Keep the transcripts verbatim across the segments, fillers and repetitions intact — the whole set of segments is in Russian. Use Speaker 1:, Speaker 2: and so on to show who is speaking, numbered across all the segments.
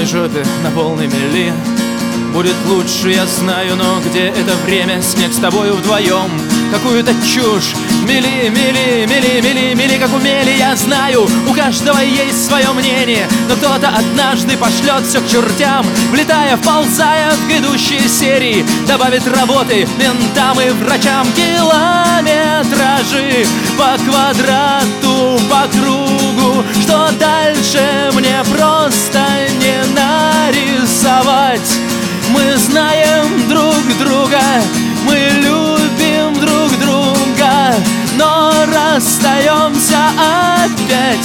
Speaker 1: жопе на полной мели. Будет лучше, я знаю, но где это время? Снег с тобою вдвоем, какую-то чушь. Мели, мели, мели, мели, мели, как умели, я знаю, у каждого есть свое мнение. Но кто-то однажды пошлет все к чертям, влетая, вползая в грядущие серии, добавит работы ментам и врачам. Километражи по квадрату, по кругу, что дальше мне просто не нарисовать. Мы знаем друг друга, мы любим друг друга, но расстаемся опять.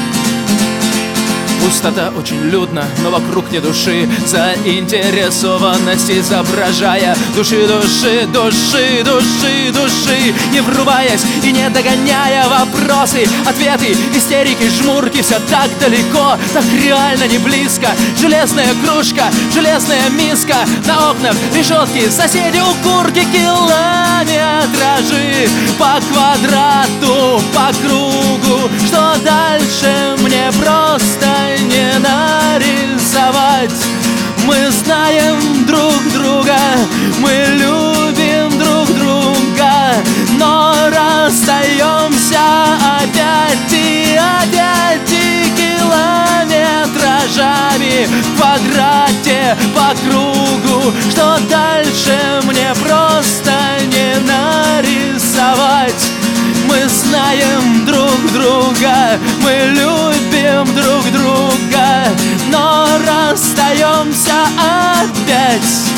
Speaker 1: Пустота очень людна, но вокруг не души. Заинтересованность изображая души, души, души, души, души, не врубаясь и не догоняя вопросы, ответы, истерики, жмурки. Все так далеко, так реально не близко. Железная кружка, железная миска, на окнах решетки, соседи у курки. Километражи по квадрату, по кругу, что дальше мне просто не нарисовать. Мы знаем друг друга, мы любим друг друга, но расстаемся опять и опять. И километражами в квадрате, по кругу, что дальше мне просто не нарисовать. Мы знаем друг друга, мы любим друг друга, но расстаемся опять.